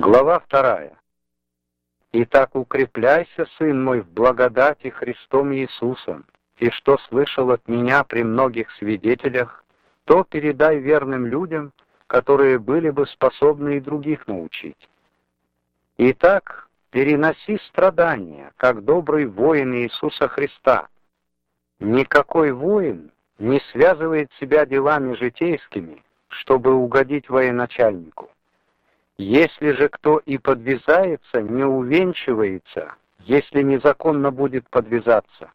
Глава 2. Итак, укрепляйся, сын мой, в благодати Христом Иисусом, и что слышал от меня при многих свидетелях, то передай верным людям, которые были бы способны и других научить. Итак, переноси страдания, как добрый воин Иисуса Христа. Никакой воин не связывает себя делами житейскими, чтобы угодить военачальнику. Если же кто и подвязается, не увенчивается, если незаконно будет подвязаться.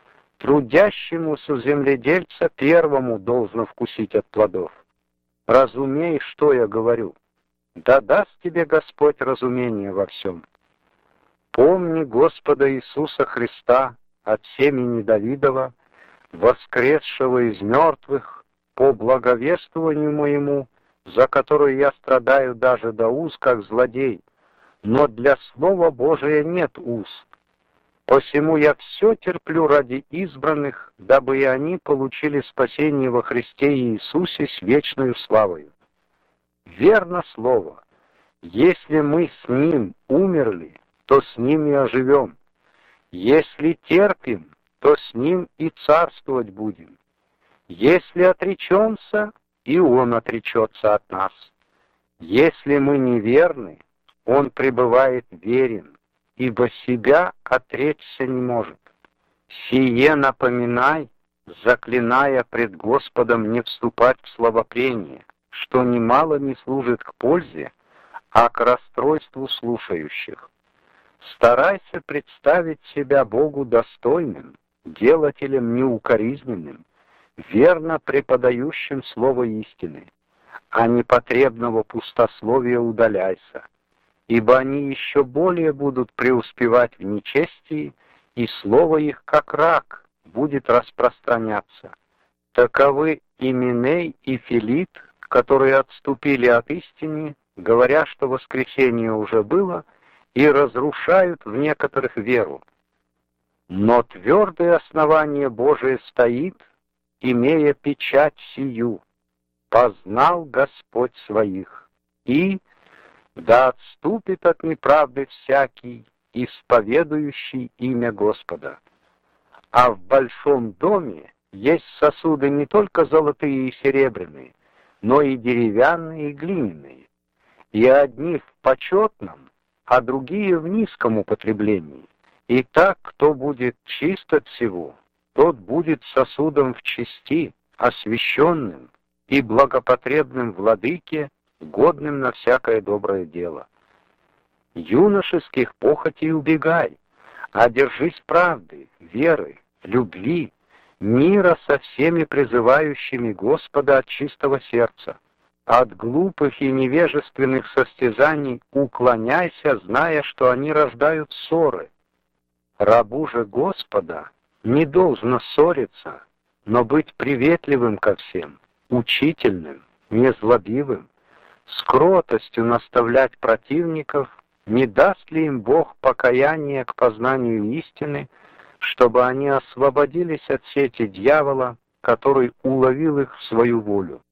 Трудящемуся земледельца первому должно вкусить от плодов. Разумей, что я говорю. Да даст тебе Господь разумение во всем. Помни Господа Иисуса Христа от семени Давидова, воскресшего из мертвых, по благовествованию моему, за которую я страдаю даже до уз, как злодей, но для Слова Божия нет уз. Посему я все терплю ради избранных, дабы и они получили спасение во Христе Иисусе с вечною славою. Верно слово, если мы с Ним умерли, то с Ним и оживем. Если терпим, то с Ним и царствовать будем. Если отречемся, и Он отречется от нас. Если мы неверны, Он пребывает верен, ибо себя отречься не может. Сие напоминай, заклиная пред Господом не вступать в словопрение, что немало не служит к пользе, а к расстройству слушающих. Старайся представить себя Богу достойным, делателем неукоризненным, верно преподающим слово истины, а непотребного пустословия удаляйся, ибо они еще более будут преуспевать в нечестии, и слово их, как рак, будет распространяться. Таковы Именей и Филит, которые отступили от истины, говоря, что воскресение уже было, и разрушают в некоторых веру. Но твердое основание Божие стоит, имея печать сию, познал Господь своих, и да отступит от неправды всякий, исповедующий имя Господа. А в большом доме есть сосуды не только золотые и серебряные, но и деревянные и глиняные, и одни в почетном, а другие в низком употреблении. И так, кто будет чист от всего, тот будет сосудом в чести, освященным и благопотребным владыке, годным на всякое доброе дело. Юношеских похотей убегай, а держись правды, веры, любви, мира со всеми призывающими Господа от чистого сердца. От глупых и невежественных состязаний уклоняйся, зная, что они рождают ссоры. Рабу же Господа не должно ссориться, но быть приветливым ко всем, учительным, незлобивым, с кротостью наставлять противников, не даст ли им Бог покаяние к познанию истины, чтобы они освободились от сети дьявола, который уловил их в свою волю.